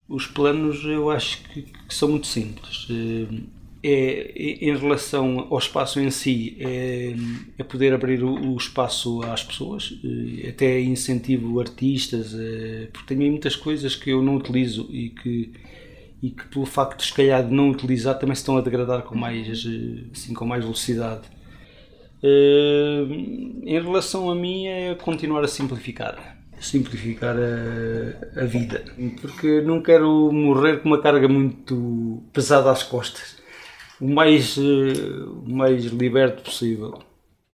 Os planos eu acho que são muito simples. Em relação ao espaço em si, é poder abrir o espaço às pessoas, até incentivo artistas, porque tenho muitas coisas que eu não utilizo e que pelo facto de se calhar de não utilizar também se estão a degradar com mais velocidade. Em relação a mim é continuar a simplificar a vida, porque não quero morrer com uma carga muito pesada às costas, o mais liberto possível.